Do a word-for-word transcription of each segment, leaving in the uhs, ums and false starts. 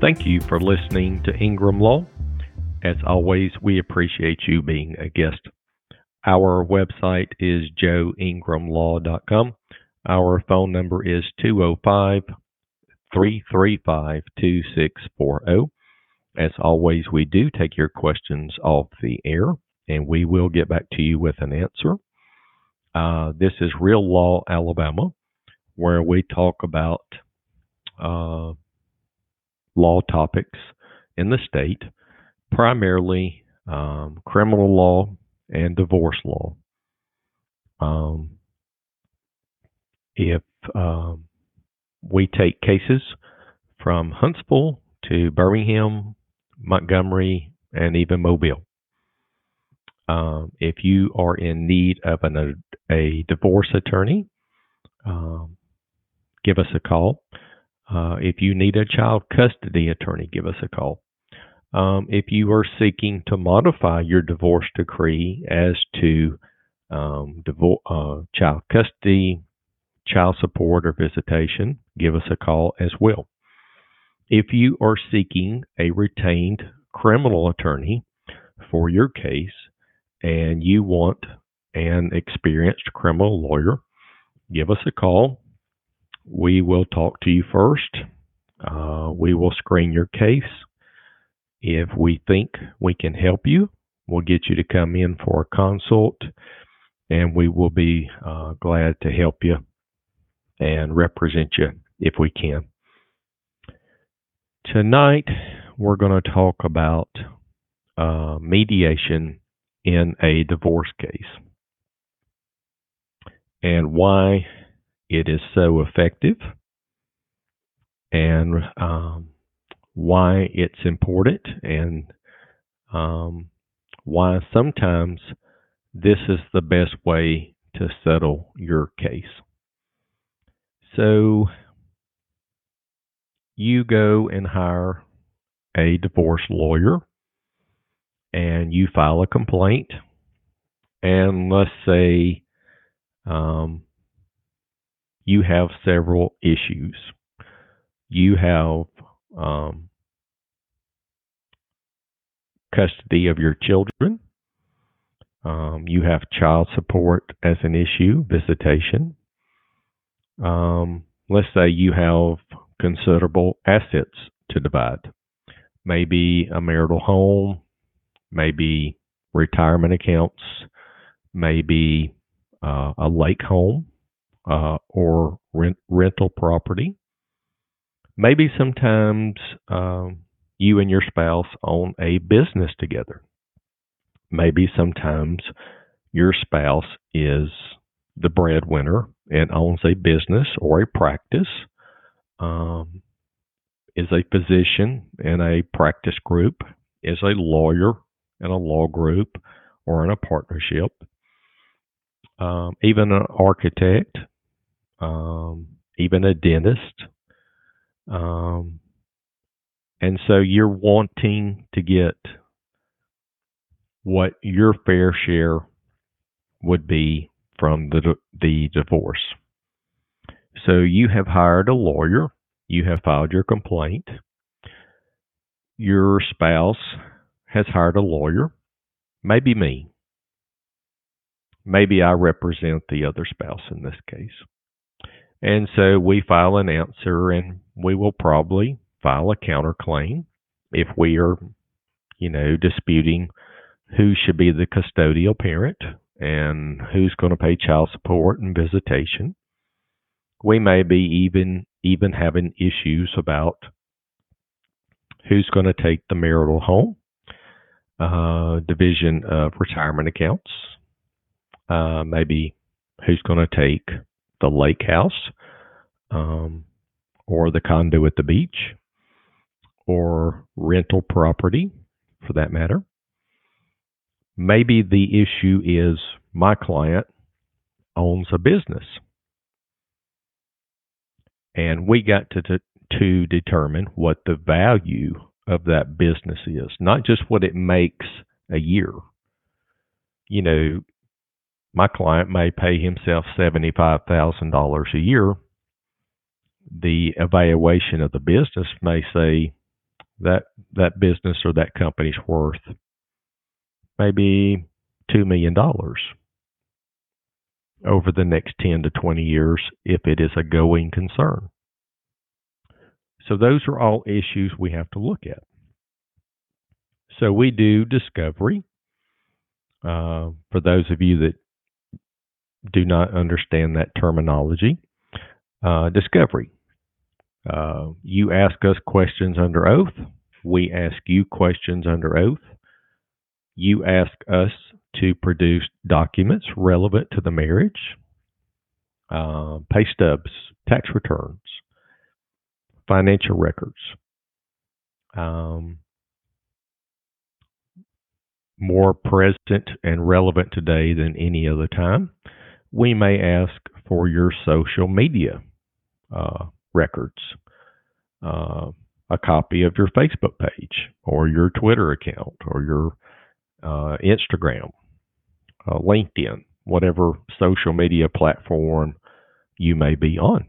Thank you for listening to Ingram Law. As always, we appreciate you being a guest. Our website is joe ingram law dot com. Our phone number is two oh five, three three five, two six four zero. As always, we do take your questions off the air, and we will get back to you with an answer. Uh, this is Real Law Alabama, where we talk about uh, law topics in the state, primarily um, criminal law and divorce law. Um, if um, we take cases from Huntsville to Birmingham, Montgomery, and even Mobile. Um, if you are in need of an, a, a divorce attorney, um, give us a call. Uh, if you need a child custody attorney, give us a call. Um, if you are seeking to modify your divorce decree as to um, divor- uh, child custody, child support, or visitation, give us a call as well. If you are seeking a retained criminal attorney for your case and you want an experienced criminal lawyer, give us a call. We will talk to you first. Uh, we will screen your case. If we think we can help you, we'll get you to come in for a consult, and we will be uh, glad to help you and represent you if we can. Tonight, we're going to talk about uh, mediation in a divorce case and why it is so effective and um, why it's important, and um, why sometimes this is the best way to settle your case. So you go and hire a divorce lawyer and you file a complaint, and let's say um, you have several issues. You have um, custody of your children. Um, you have child support as an issue, visitation. Um, let's say you have considerable assets to divide. Maybe a marital home, maybe retirement accounts, maybe uh, a lake home uh, or rent, rental property. Maybe sometimes um, you and your spouse own a business together. Maybe sometimes your spouse is the breadwinner and owns a business or a practice, um, is a physician in a practice group, is a lawyer in a law group or in a partnership, um, even an architect, um, even a dentist. Um, and so you're wanting to get what your fair share would be from the the divorce. So you have hired a lawyer, you have filed your complaint, your spouse has hired a lawyer, maybe me. Maybe I represent the other spouse in this case. And so we file an answer, and we will probably file a counterclaim if we are, you know, disputing who should be the custodial parent and who's going to pay child support and visitation. We may be even even having issues about who's going to take the marital home, uh, division of retirement accounts, uh, maybe who's going to take the lake house um, or the condo at the beach or rental property for that matter. Maybe the issue is my client owns a business, and we got to, to to determine what the value of that business is, not just what it makes a year. You know, my client may pay himself seventy-five thousand dollars a year. The evaluation of the business may say that that business or that company's worth maybe two million dollars over the next ten to twenty years if it is a going concern. So those are all issues we have to look at. So we do discovery. Uh, for those of you that do not understand that terminology, uh, discovery. Uh, you ask us questions under oath. We ask you questions under oath. You ask us to produce documents relevant to the marriage, uh, pay stubs, tax returns, financial records. Um, more present and relevant today than any other time, we may ask for your social media uh, records, uh, a copy of your Facebook page or your Twitter account or your uh, Instagram, uh, LinkedIn, whatever social media platform you may be on.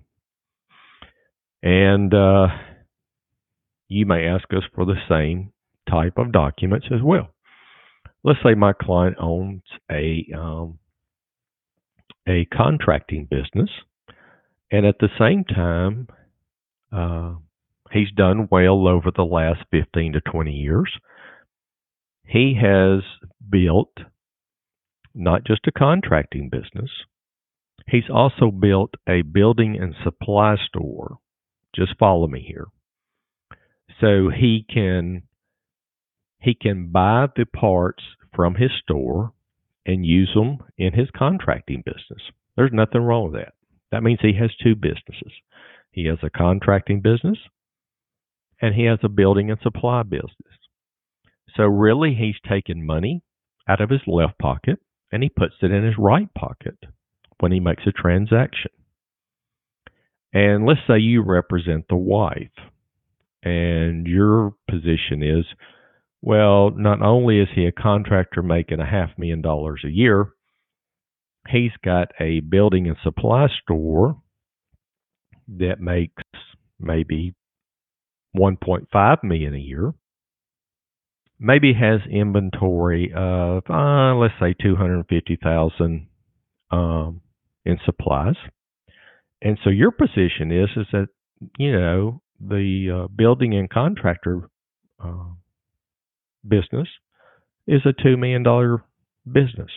And uh, you may ask us for the same type of documents as well. Let's say my client owns a um, a contracting business, and at the same time, uh, he's done well over the last fifteen to twenty years. He has built not just a contracting business, he's also built a building and supply store. Just follow me here. So he can he can buy the parts from his store and use them in his contracting business. There's nothing wrong with that. That means he has two businesses. He has a contracting business and he has a building and supply business. So really he's taken money out of his left pocket and he puts it in his right pocket when he makes a transaction. And let's say you represent the wife and your position is, well, not only is he a contractor making a half million dollars a year, he's got a building and supply store that makes maybe one point five million dollars a year. Maybe has inventory of, uh, let's say, two hundred fifty thousand dollars um, in supplies. And so your position is, is that, you know, the uh, building and contractor uh, business is a two million dollars business.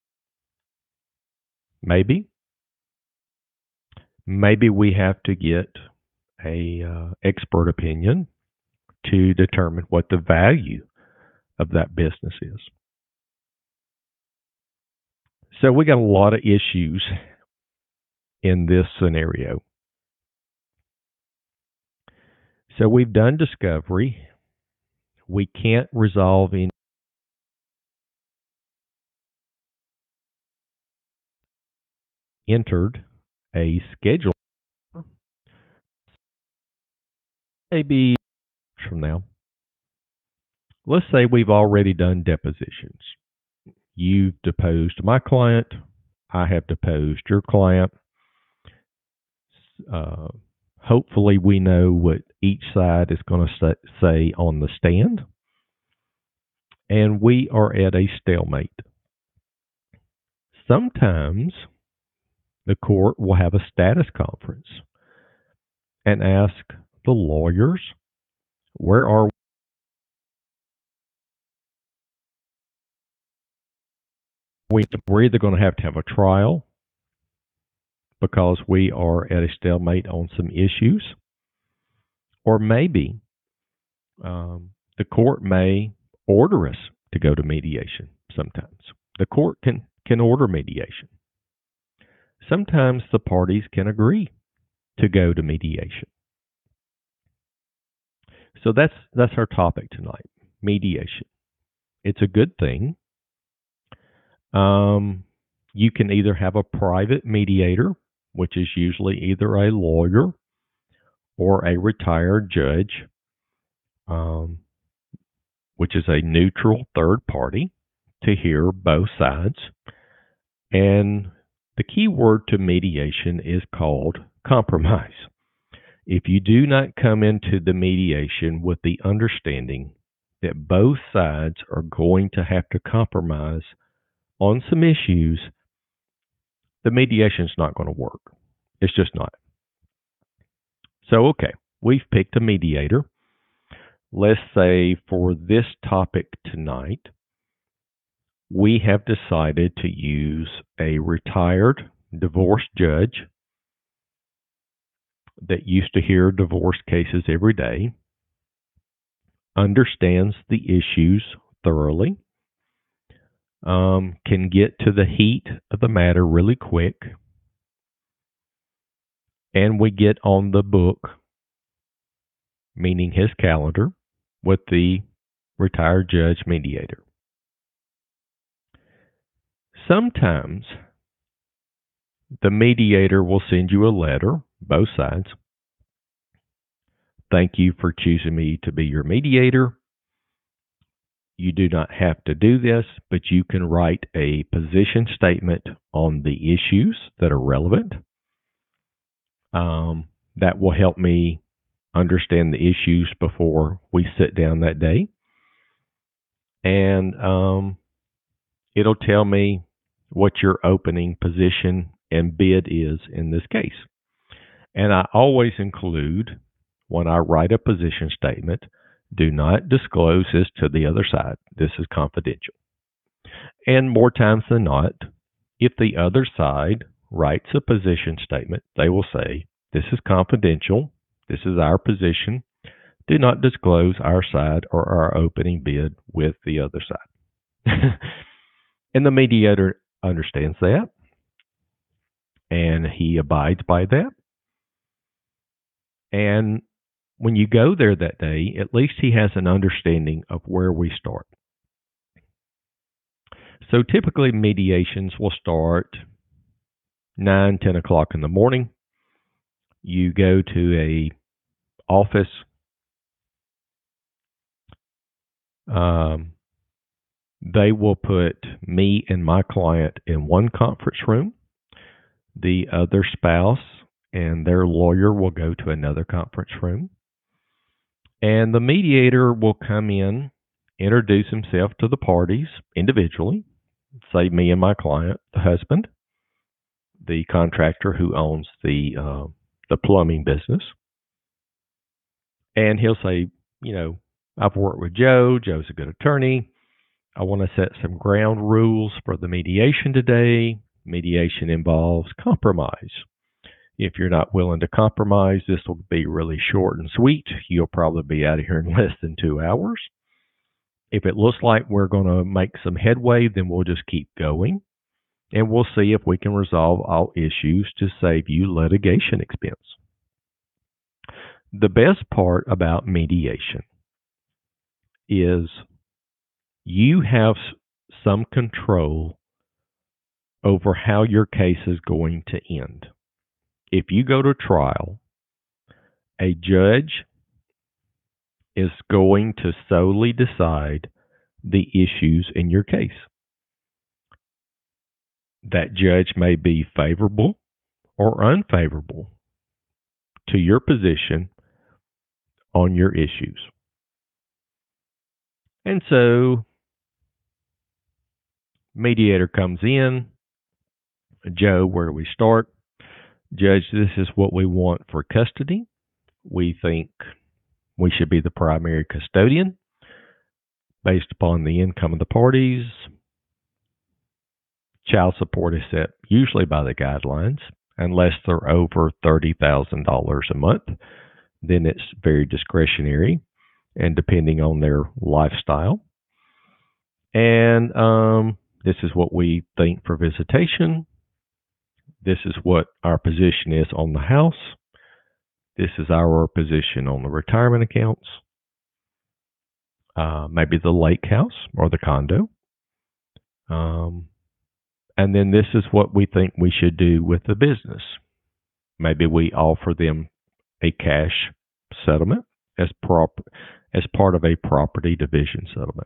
Maybe. Maybe we have to get a uh, expert opinion to determine what the value of that business is. So we got a lot of issues in this scenario. So we've done discovery. We can't resolve any entered a schedule maybe from now. Let's say we've already done depositions. You've deposed my client. I have deposed your client. Uh, hopefully we know what each side is going to say on the stand. And we are at a stalemate. Sometimes the court will have a status conference and ask the lawyers, where are we? We're either going to have to have a trial because we are at a stalemate on some issues, or maybe um, the court may order us to go to mediation. Sometimes the court can, can order mediation. Sometimes the parties can agree to go to mediation. So that's that's our topic tonight, mediation. It's a good thing. Um, you can either have a private mediator, which is usually either a lawyer or a retired judge, um, which is a neutral third party to hear both sides. And the key word to mediation is called compromise. If you do not come into the mediation with the understanding that both sides are going to have to compromise on some issues, the mediation is not going to work. It's just not. So, okay, we've picked a mediator. Let's say for this topic tonight, we have decided to use a retired divorce judge that used to hear divorce cases every day, understands the issues thoroughly, um, can get to the heat of the matter really quick, and we get on the book, meaning his calendar, with the retired judge mediator. Sometimes the mediator will send you a letter, both sides. Thank you for choosing me to be your mediator. You do not have to do this, but you can write a position statement on the issues that are relevant. Um, that will help me understand the issues before we sit down that day. And um, it'll tell me what your opening position and bid is in this case. And I always include, when I write a position statement, do not disclose this to the other side. This is confidential. And more times than not, if the other side writes a position statement, they will say, this is confidential. This is our position. Do not disclose our side or our opening bid with the other side. And the mediator understands that, and he abides by that. And when you go there that day, at least he has an understanding of where we start. So typically mediations will start nine, ten o'clock in the morning. You go to a office. Um, they will put me and my client in one conference room. The other spouse and their lawyer will go to another conference room. And the mediator will come in, introduce himself to the parties individually, say me and my client, the husband, the contractor who owns the uh, the plumbing business. And he'll say, you know, I've worked with Joe. Joe's a good attorney. I want to set some ground rules for the mediation today. Mediation involves compromise. If you're not willing to compromise, this will be really short and sweet. You'll probably be out of here in less than two hours. If it looks like we're going to make some headway, then we'll just keep going. And we'll see if we can resolve all issues to save you litigation expense. The best part about mediation is you have some control over how your case is going to end. If you go to trial, a judge is going to solely decide the issues in your case. That judge may be favorable or unfavorable to your position on your issues. And so, mediator comes in. Joe, where do we start? Judge, this is what we want for custody. We think we should be the primary custodian based upon the income of the parties. Child support is set usually by the guidelines, unless they're over thirty thousand dollars a month. Then it's very discretionary and depending on their lifestyle. And um, this is what we think for visitation. This is what our position is on the house. This is our position on the retirement accounts. Uh, maybe the lake house or the condo. Um, and then this is what we think we should do with the business. Maybe we offer them a cash settlement as prop as part of a property division settlement.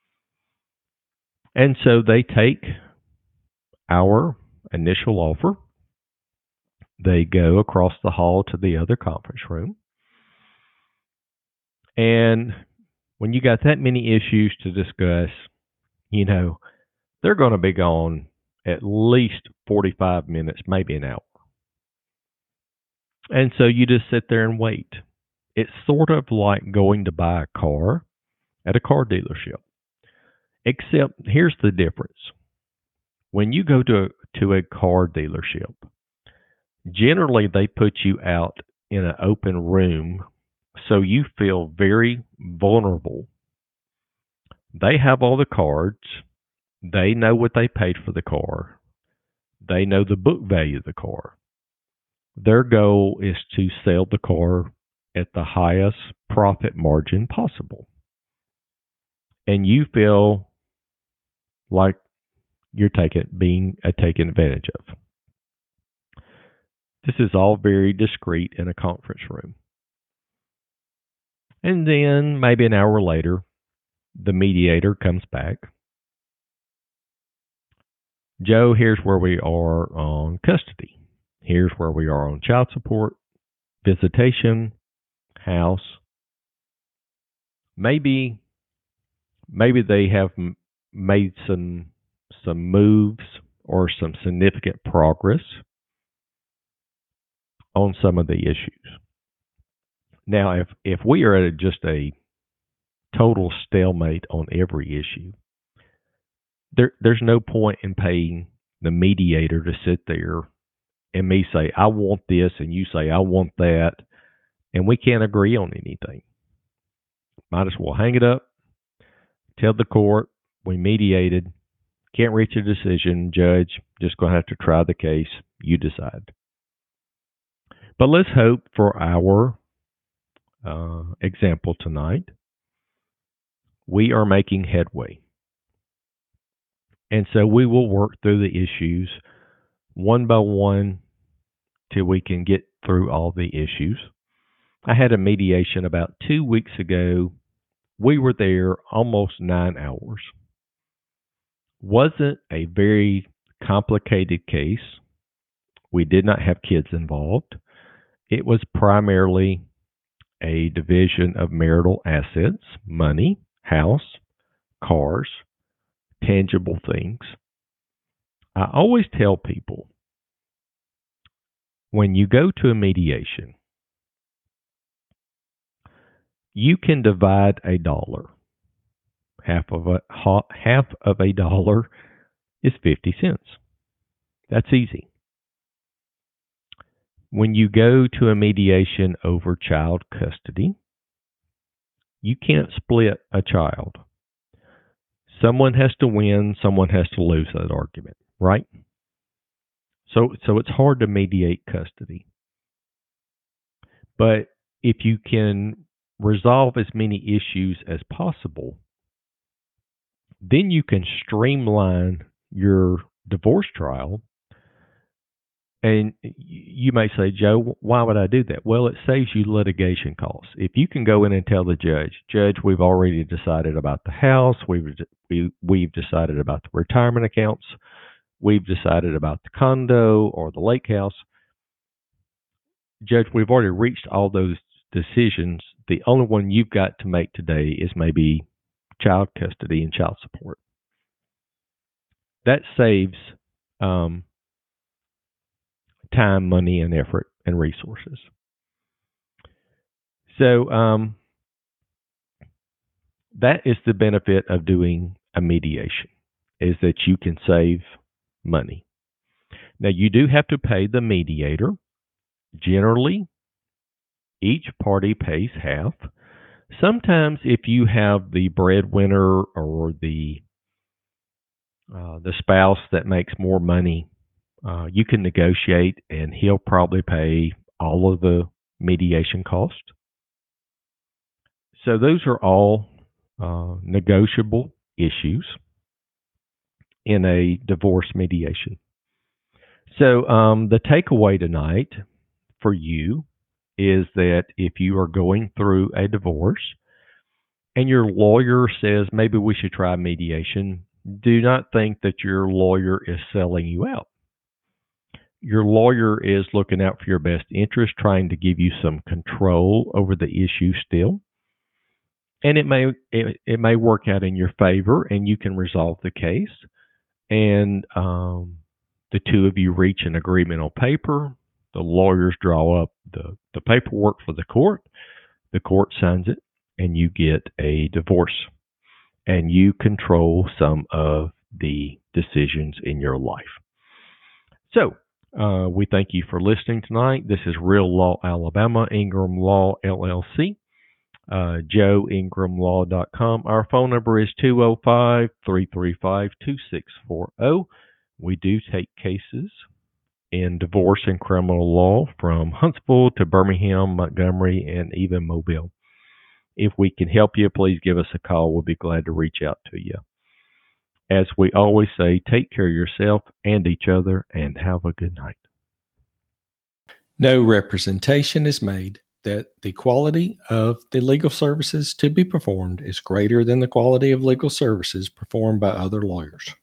And so they take our initial offer. They go across the hall to the other conference room. And when you got that many issues to discuss, you know, they're going to be gone at least forty-five minutes, maybe an hour. And so you just sit there and wait. It's sort of like going to buy a car at a car dealership. Except here's the difference. When you go to to a car dealership, generally they put you out in an open room so you feel very vulnerable. They have all the cards. They know what they paid for the car. They know the book value of the car. Their goal is to sell the car at the highest profit margin possible. And you feel like you're taken, being uh, taken advantage of. This is all very discreet in a conference room. And then maybe an hour later, the mediator comes back. Joe, here's where we are on custody. Here's where we are on child support, visitation, house. Maybe, maybe they have m- made some some moves or some significant progress on some of the issues. Now, if if we are at just a total stalemate on every issue, there there's no point in paying the mediator to sit there and me say, I want this, and you say, I want that, and we can't agree on anything. Might as well hang it up, tell the court we mediated, can't reach a decision, judge, just going to have to try the case, you decide. But let's hope for our uh, example tonight, we are making headway. And so we will work through the issues one by one till we can get through all the issues. I had a mediation about two weeks ago. We were there almost nine hours. Wasn't a very complicated case. We did not have kids involved. It was primarily a division of marital assets, money, house, cars, tangible things. I always tell people, when you go to a mediation, you can divide a dollar. Half of a half of a dollar is fifty cents. That's easy. When you go to a mediation over child custody, you can't split a child. Someone has to win, someone has to lose that argument, right? So so it's hard to mediate custody. But if you can resolve as many issues as possible, then you can streamline your divorce trial. And you may say, Joe, why would I do that? Well, it saves you litigation costs. If you can go in and tell the judge, Judge, we've already decided about the house, we've we, we've decided about the retirement accounts, we've decided about the condo or the lake house. Judge, we've already reached all those decisions. The only one you've got to make today is maybe child custody and child support. That saves um, time, money, and effort and resources. So um, that is the benefit of doing a mediation, is that you can save money. Now, you do have to pay the mediator. Generally, each party pays half. Sometimes if you have the breadwinner or the uh, the spouse that makes more money, uh, you can negotiate and he'll probably pay all of the mediation cost. So those are all uh, negotiable issues in a divorce mediation. So um, the takeaway tonight for you is that if you are going through a divorce and your lawyer says maybe we should try mediation, do not think that your lawyer is selling you out. your lawyer is looking out for your best interest, trying to give you some control over the issue still. And it may it, it may work out in your favor, and you can resolve the case. And um, the two of you reach an agreement on paper. The lawyers draw up the, the paperwork for the court. The court signs it, and you get a divorce. And you control some of the decisions in your life. So, uh, we thank you for listening tonight. This is Real Law Alabama, Ingram Law, L L C. Uh, joe ingram law dot com. Our phone number is two oh five, three three five, two six four oh. We do take cases in divorce and criminal law from Huntsville to Birmingham, Montgomery, and even Mobile. If we can help you, please give us a call. We'll be glad to reach out to you. As we always say, take care of yourself and each other, and have a good night. No representation is made that the quality of the legal services to be performed is greater than the quality of legal services performed by other lawyers.